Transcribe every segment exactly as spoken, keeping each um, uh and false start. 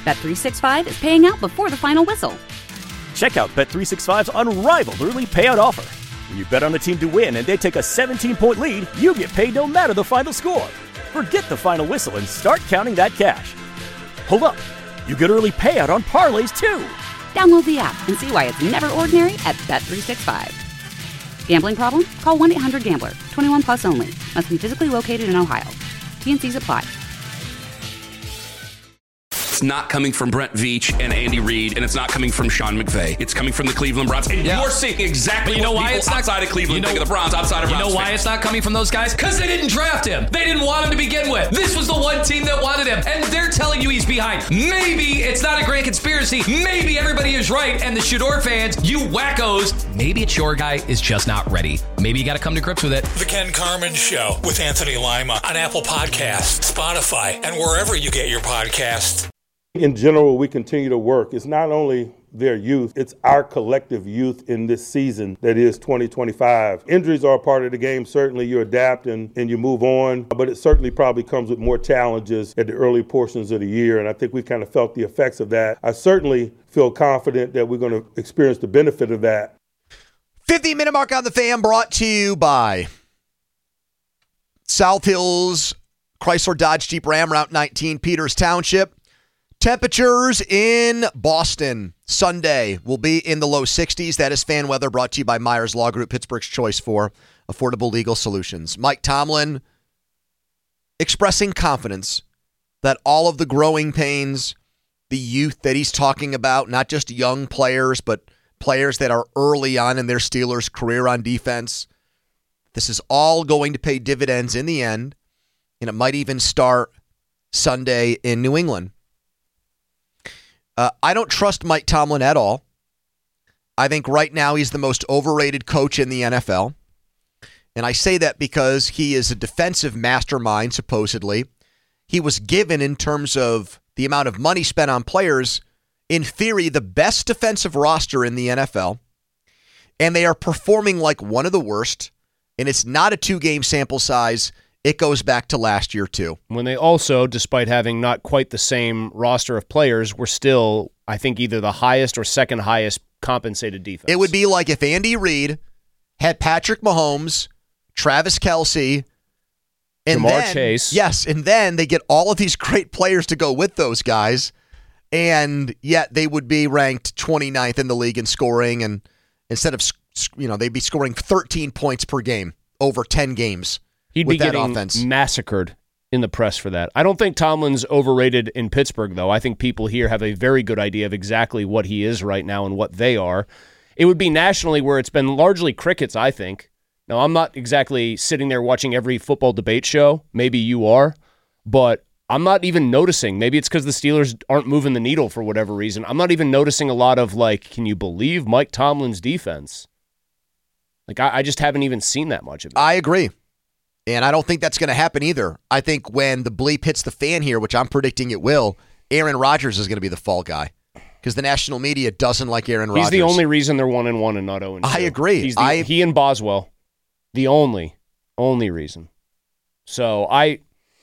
Bet three sixty-five is paying out before the final whistle. Check out Bet three sixty-five's unrivaled early payout offer. When you bet on a team to win and they take a seventeen-point lead, you get paid no matter the final score. Forget the final whistle and start counting that cash. Hold up. You get early payout on parlays, too. Download the app and see why it's never ordinary at Bet three sixty-five. Gambling problem? Call one eight hundred gambler. twenty-one plus only. Must be physically located in Ohio. T and Cs apply. It's not coming from Brent Veach and Andy Reid, and it's not coming from Sean McVay. It's coming from the Cleveland Browns. And yeah. you're seeing exactly you know what why people it's not, outside of Cleveland you know, think of the Browns, outside of You Browns know why fans. it's not coming from those guys? Because they didn't draft him. They didn't want him to begin with. This was the one team that wanted him, and they're telling you he's behind. Maybe it's not a grand conspiracy. Maybe everybody is right, and the Shador fans, you wackos, maybe it's your guy is just not ready. Maybe you got to come to grips with it. The Ken Carman Show with Anthony Lima on Apple Podcasts, Spotify, and wherever you get your podcasts. In general, we continue to work. It's not only their youth, it's our collective youth in this season that is twenty twenty-five. Injuries are a part of the game. Certainly you adapt and, and you move on, but it certainly probably comes with more challenges at the early portions of the year, and I think we've kind of felt the effects of that. I certainly feel confident that we're going to experience the benefit of that. fifteen-minute mark on the Fan brought to you by South Hills Chrysler Dodge Jeep Ram Route nineteen, Peters Township. Temperatures in Boston Sunday will be in the low sixties. That is fan weather brought to you by Myers Law Group, Pittsburgh's choice for affordable legal solutions. Mike Tomlin expressing confidence that all of the growing pains, the youth that he's talking about, not just young players, but players that are early on in their Steelers' career on defense, this is all going to pay dividends in the end, and it might even start Sunday in New England. Uh, I don't trust Mike Tomlin at all. I think right now he's the most overrated coach in the N F L. And I say that because he is a defensive mastermind, supposedly. He was given, in terms of the amount of money spent on players, in theory, the best defensive roster in the N F L. And they are performing like one of the worst. And it's not a two-game sample size. It goes back to last year, too. When they also, despite having not quite the same roster of players, were still, I think, either the highest or second highest compensated defense. It would be like if Andy Reid had Patrick Mahomes, Travis Kelce, and Jamar then, Chase. Yes, and then they get all of these great players to go with those guys, and yet they would be ranked twenty-ninth in the league in scoring, and instead of, you know, they'd be scoring thirteen points per game over ten games. He'd be getting offense. massacred in the press for that. I don't think Tomlin's overrated in Pittsburgh, though. I think people here have a very good idea of exactly what he is right now and what they are. It would be nationally where it's been largely crickets, I think. Now, I'm not exactly sitting there watching every football debate show. Maybe you are. But I'm not even noticing. Maybe it's because the Steelers aren't moving the needle for whatever reason. I'm not even noticing a lot of, like, can you believe Mike Tomlin's defense? Like, I, I just haven't even seen that much of it. I agree. And I don't think that's going to happen either. I think when the bleep hits the fan here, which I'm predicting it will, Aaron Rodgers is going to be the fall guy because the national media doesn't like Aaron Rodgers. He's the only reason they're one and one and not zero and two. I agree. He's the, I, he and Boswell, the only, only reason. So I,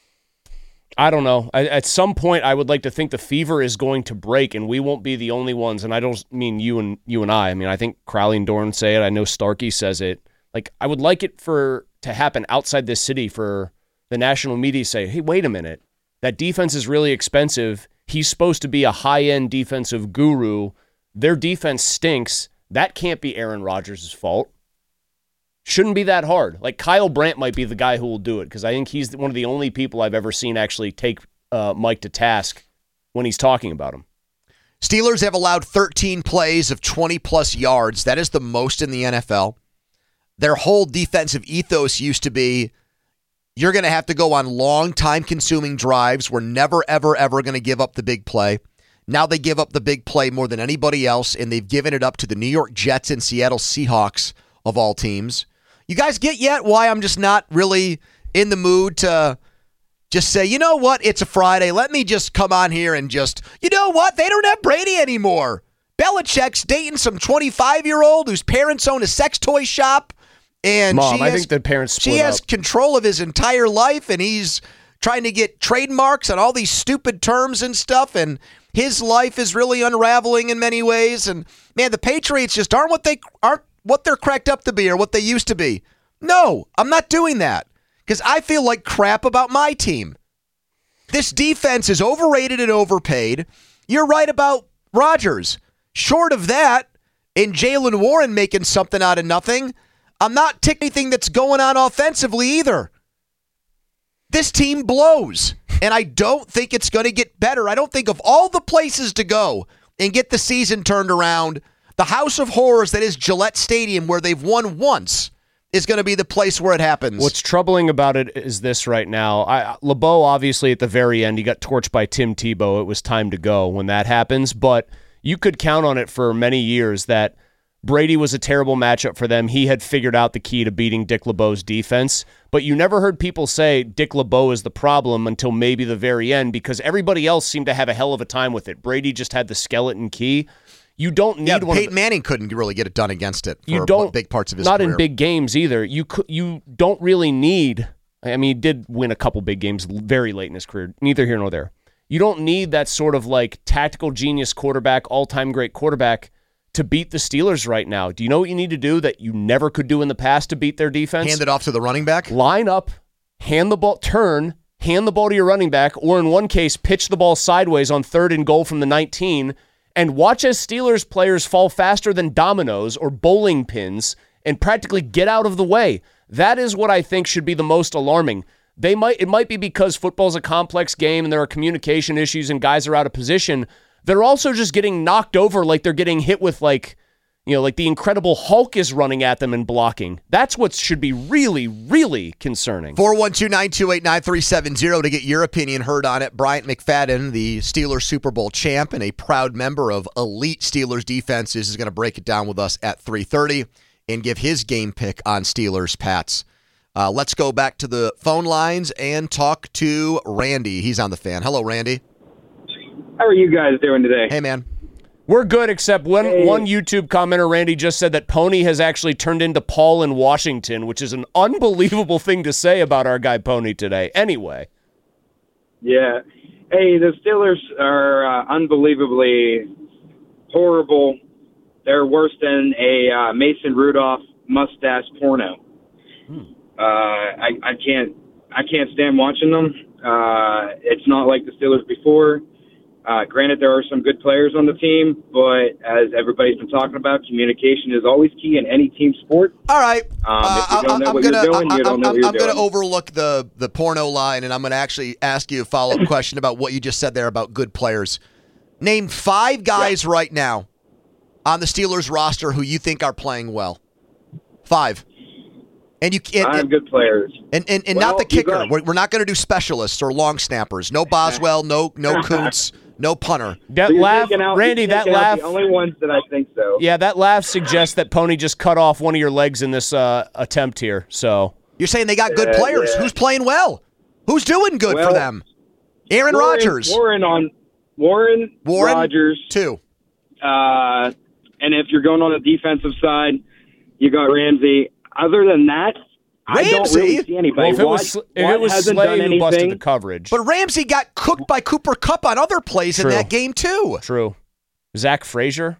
I don't know. I, at some point, I would like to think the fever is going to break, and we won't be the only ones. And I don't mean you and you and I. I mean I think Crowley and Dorn say it. I know Starkey says it. Like I would like it for. to happen outside this city for the national media to say, hey, wait a minute, that defense is really expensive. He's supposed to be a high-end defensive guru. Their defense stinks. That can't be Aaron Rodgers' fault. Shouldn't be that hard. Like Kyle Brandt might be the guy who will do it because I think he's one of the only people I've ever seen actually take uh, Mike to task when he's talking about him. Steelers have allowed thirteen plays of twenty-plus yards. That is the most in the N F L. Their whole defensive ethos used to be, you're going to have to go on long, time-consuming drives. We're never, ever, ever going to give up the big play. Now they give up the big play more than anybody else, and they've given it up to the New York Jets and Seattle Seahawks, of all teams. You guys get yet why I'm just not really in the mood to just say, you know what, it's a Friday. Let me just come on here and just, you know what, they don't have Brady anymore. Belichick's dating some twenty-five-year-old whose parents own a sex toy shop. And Mom, she I has, think the parents split She has up. control of his entire life, and he's trying to get trademarks on all these stupid terms and stuff, and his life is really unraveling in many ways. And man, the Patriots just aren't what they aren't what they're cracked up to be or what they used to be. No, I'm not doing that because I feel like crap about my team. This defense is overrated and overpaid. You're right about Rodgers. Short of that, and Jaylen Warren making something out of nothing, I'm not ticking anything that's going on offensively either. This team blows, and I don't think it's going to get better. I don't think of all the places to go and get the season turned around, the house of horrors that is Gillette Stadium, where they've won once, is going to be the place where it happens. What's troubling about it is this right now. I, LeBeau, obviously, at the very end, he got torched by Tim Tebow. It was time to go when that happens, but you could count on it for many years that Brady was a terrible matchup for them. He had figured out the key to beating Dick LeBeau's defense, but you never heard people say Dick LeBeau is the problem until maybe the very end because everybody else seemed to have a hell of a time with it. Brady just had the skeleton key. You don't need yeah, one. Peyton of the, Manning couldn't really get it done against it for you don't, big parts of his not career. in big games either. You could, you don't really need, I mean, he did win a couple big games very late in his career, neither here nor there. You don't need that sort of like tactical genius quarterback, all-time great quarterback to beat the Steelers right now. Do you know what you need to do that you never could do in the past to beat their defense? Hand it off to the running back? Line up, hand the ball, turn, hand the ball to your running back, or in one case, pitch the ball sideways on third and goal from the nineteen, and watch as Steelers players fall faster than dominoes or bowling pins and practically get out of the way. That is what I think should be the most alarming. They might It might be because football's a complex game and there are communication issues and guys are out of position. They're also just getting knocked over like they're getting hit with like, you know, like the Incredible Hulk is running at them and blocking. That's what should be really, really concerning. four one two, nine two eight, nine three seven zero to get your opinion heard on it. Bryant McFadden, the Steelers Super Bowl champ and a proud member of elite Steelers defenses, is going to break it down with us at three thirty and give his game pick on Steelers Pats. Uh, let's go back to the phone lines and talk to Randy. He's on the Fan. Hello, Randy. How are you guys doing today? Hey, man. We're good, except one, hey. one YouTube commenter, Randy, just said that Pony has actually turned into Paul in Washington, which is an unbelievable thing to say about our guy Pony today. Anyway. Yeah. Hey, the Steelers are uh, unbelievably horrible. They're worse than a uh, Mason Rudolph mustache porno. Hmm. Uh, I, I can't I can't stand watching them. Uh, it's not like the Steelers before. Uh, granted, there are some good players on the team, but as everybody's been talking about, communication is always key in any team sport. All right. Um, uh, if you don't know I'm what gonna, you're doing, I, you don't know I'm, what you're I'm doing. going to overlook the, the porno line, and I'm going to actually ask you a follow-up question about what you just said there about good players. Name five guys yeah. right now on the Steelers roster who you think are playing well. Five. And you can't. Five good players. And and, and well, not the kicker. got, we're, we're not going to do specialists or long snappers. No Boswell. No no Kuntz. No punter. That so laugh, out, Randy. That laugh. The only ones that I think so. Yeah, that laugh suggests that Pony just cut off one of your legs in this uh, attempt here. So you're saying they got good uh, players. Yeah. Who's playing well? Who's doing good well, for them? Aaron Warren, Rodgers. Warren on Warren. Warren Rodgers. Two. Uh, and if you're going on the defensive side, you got Ramsey. Other than that, Ramsey? I don't really see anybody. Well, if it was, Watt, if Watt it was hasn't Slay done who anything. busted the coverage. But Ramsey got cooked by Cooper Kupp on other plays True. in that game, too. True. Zach Frazier?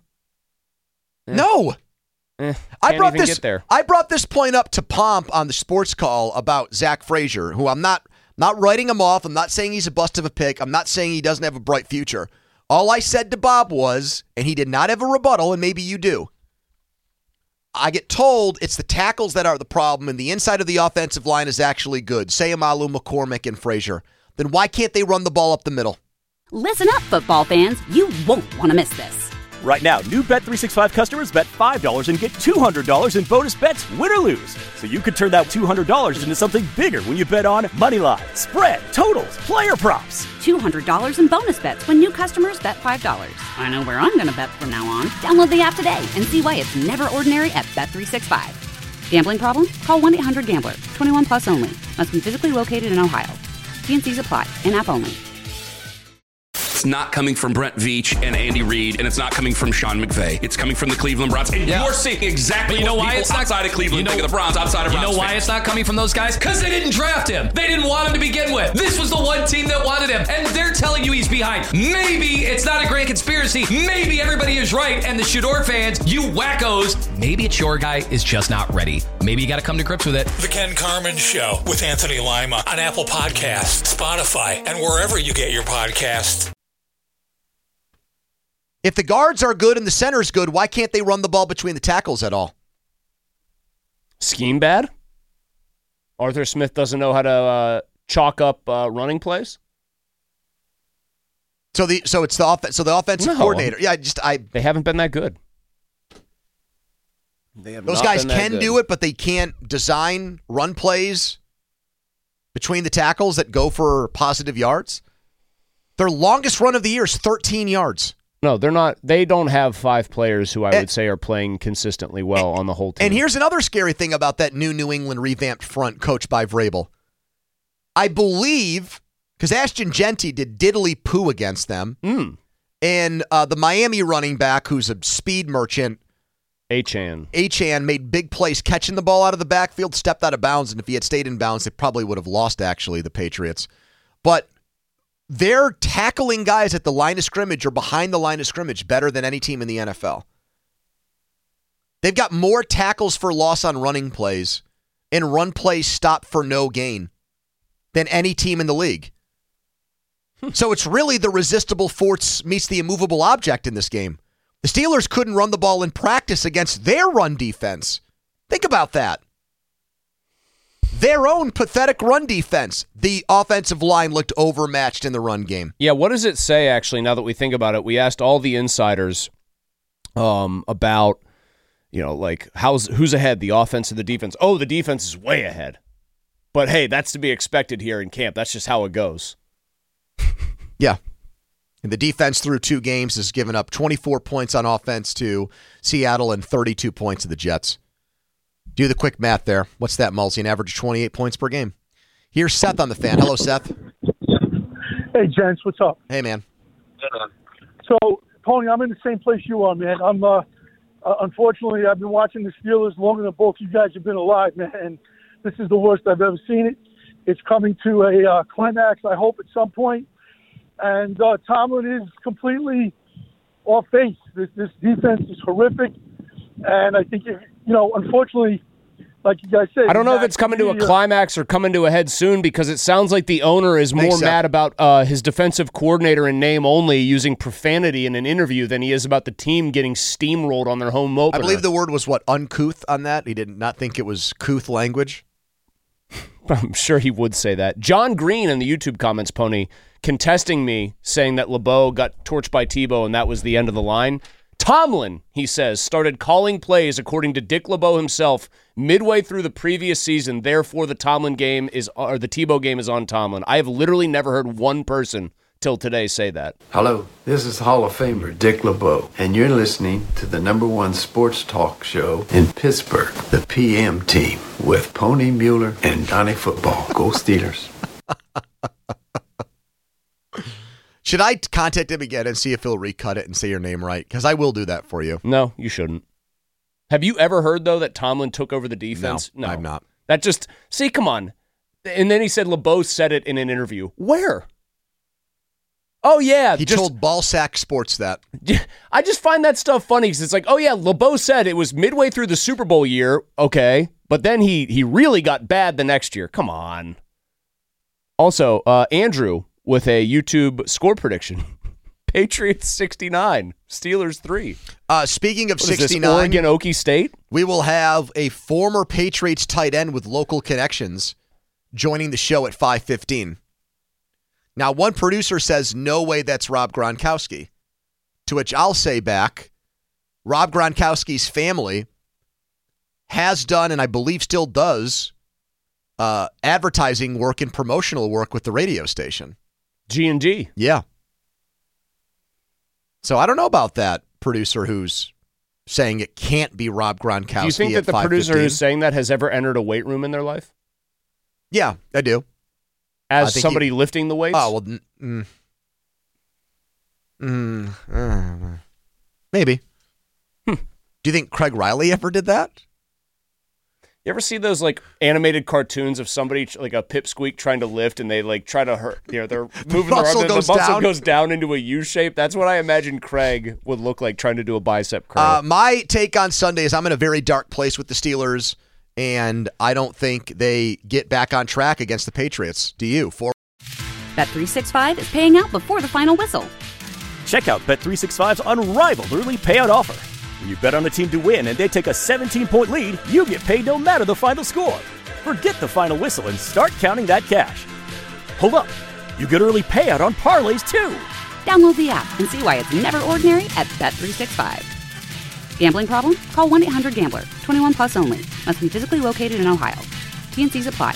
Eh. No. Eh, I brought even this. Get there. I brought this point up to Pomp on the sports call about Zach Frazier, who I'm not not writing him off. I'm not saying he's a bust of a pick. I'm not saying he doesn't have a bright future. All I said to Bob was, and he did not have a rebuttal, and maybe you do. I get told it's the tackles that are the problem, and the inside of the offensive line is actually good. Sayamalu, McCormick, and Frazier. Then why can't they run the ball up the middle? Listen up, football fans. You won't want to miss this. Right now, new Bet three sixty-five customers bet five dollars and get two hundred dollars in bonus bets, win or lose. So you could turn that two hundred dollars into something bigger when you bet on moneyline, spread, totals, player props. two hundred dollars in bonus bets when new customers bet five dollars. I know where I'm going to bet from now on. Download the app today and see why it's never ordinary at Bet three sixty-five. Gambling problem? Call one eight hundred gambler. twenty-one plus only. Must be physically located in Ohio. T and C's apply. In-app only. It's not coming from Brent Veach and Andy Reid, and it's not coming from Sean McVay. It's coming from the Cleveland Browns. And yeah. you're seeing exactly but you know what why people it's not, outside of Cleveland you know, think of the Browns outside of You Browns know why fans. it's not coming from those guys? Because they didn't draft him. They didn't want him to begin with. This was the one team that wanted him, and they're telling you he's behind. Maybe it's not a grand conspiracy. Maybe everybody is right, and the Shador fans, you wackos, maybe it's your guy is just not ready. Maybe you got to come to grips with it. The Ken Carman Show with Anthony Lima on Apple Podcasts, Spotify, and wherever you get your podcasts. If the guards are good and the center's good, why can't they run the ball between the tackles at all? Scheme bad? Arthur Smith doesn't know how to uh, chalk up uh, running plays? So the so it's the off, so the offensive No. coordinator. Yeah, just I They haven't been that good. They have those not guys been that can good. do it, but they can't design run plays between the tackles that go for positive yards. Their longest run of the year is thirteen yards. No, they're not. They don't have five players who I And- would say are playing consistently well on the whole team. And here's another scary thing about that new New England revamped front coached by Vrabel. I believe, because Ashton Genty did diddly poo against them, Mm. and uh, the Miami running back, who's a speed merchant, Achane. Achane, made big plays catching the ball out of the backfield, stepped out of bounds, and if he had stayed in bounds, they probably would have lost, actually, the Patriots. But they're tackling guys at the line of scrimmage or behind the line of scrimmage better than any team in the N F L. They've got more tackles for loss on running plays and run plays stopped for no gain than any team in the league. So it's really the resistible force meets the immovable object in this game. The Steelers couldn't run the ball in practice against their run defense. Think about that. Their own pathetic run defense. The offensive line looked overmatched in the run game. Yeah, what does it say, actually, now that we think about it? We asked all the insiders um, about, you know, like, how's who's ahead, the offense or the defense? Oh, the defense is way ahead. But, hey, that's to be expected here in camp. That's just how it goes. Yeah. And the defense through two games has given up twenty-four points on offense to Seattle and thirty-two points to the Jets. Do the quick math there. What's that, Mulsey? An average of twenty-eight points per game. Here's Seth on the fan. Hello, Seth. Hey, gents. What's up? Hey, man. So, Pony, I'm in the same place you are, man. I'm, uh, uh, unfortunately, I've been watching the Steelers longer than both you guys have been alive, man. And this is the worst I've ever seen it. It's coming to a uh, climax, I hope, at some point. And uh, Tomlin is completely off base. This, this defense is horrific. And I think, if, you know, unfortunately, like you guys said, I don't know if it's coming to a climax or coming to a head soon, because it sounds like the owner is more Thanks, Seth. mad about uh, his defensive coordinator in name only using profanity in an interview than he is about the team getting steamrolled on their home opener. I believe the word was, what, uncouth on that? He did not think it was couth language. I'm sure he would say that. John Green in the YouTube comments, Pony, contesting me, saying that LeBeau got torched by Tebow and that was the end of the line. Tomlin, he says, started calling plays, according to Dick LeBeau himself, midway through the previous season. Therefore, the Tomlin game is, or the Tebow game is on Tomlin. I have literally never heard one person till today say that. Hello, this is Hall of Famer Dick LeBeau, and you're listening to the number one sports talk show in Pittsburgh, the P M Team, with Pony Mueller and Donnie Football. Go Steelers. Should I contact him again and see if he'll recut it and say your name right? Because I will do that for you. No, you shouldn't. Have you ever heard, though, that Tomlin took over the defense? No, I've not. That just, see, come on. And then he said LeBeau said it in an interview. Where? Oh, yeah. He just, told Ballsack Sports that. I just find that stuff funny because it's like, oh, yeah, LeBeau said it was midway through the Super Bowl year. Okay. But then he he really got bad the next year. Come on. Also, uh, Andrew with a YouTube score prediction. Patriots sixty-nine, Steelers three. Uh, speaking of what is this, sixty-nine, Oregon Okie State? We will have a former Patriots tight end with local connections joining the show at five fifteen. Now, one producer says, no way that's Rob Gronkowski. To which I'll say back, Rob Gronkowski's family has done, and I believe still does, uh, advertising work and promotional work with the radio station. G and G. Yeah. So I don't know about that producer who's saying it can't be Rob Gronkowski. Do you think that the producer who's saying that has ever entered a weight room in their life? Yeah, I do. As I somebody he, lifting the weights? Oh, well, mm, Mm, uh, maybe. Hmm. Do you think Craig Riley ever did that? You ever see those like animated cartoons of somebody like a pipsqueak trying to lift and they like try to hurt? You know, they're moving the their arm and the goes muscle down. goes down into a U shape. That's what I imagine Craig would look like trying to do a bicep curl. Uh, my take on Sunday is I'm in a very dark place with the Steelers, and I don't think they get back on track against the Patriots. Do you? For Bet three sixty-five is paying out before the final whistle. Check out Bet three sixty-five's unrivaled early payout offer. When you bet on a team to win and they take a seventeen-point lead, you get paid no matter the final score. Forget the final whistle and start counting that cash. Hold up. You get early payout on parlays, too. Download the app and see why it's never ordinary at Bet three sixty-five. Gambling problem? Call one eight hundred gambler. twenty-one plus only. Must be physically located in Ohio. T N Cs apply.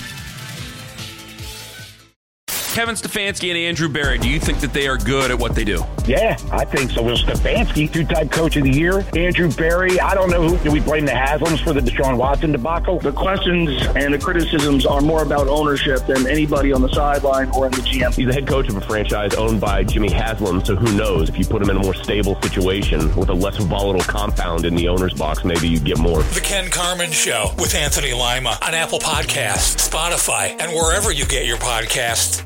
Kevin Stefanski and Andrew Berry, do you think that they are good at what they do? Yeah, I think so. Will Stefanski, two-time coach of the year. Andrew Berry, I don't know who. Do we blame the Haslams for the Deshaun Watson debacle? The questions and the criticisms are more about ownership than anybody on the sideline or in the G M. He's the head coach of a franchise owned by Jimmy Haslam, so who knows? If you put him in a more stable situation with a less volatile compound in the owner's box, maybe you get more. The Ken Carman Show with Anthony Lima on Apple Podcasts, Spotify, and wherever you get your podcasts.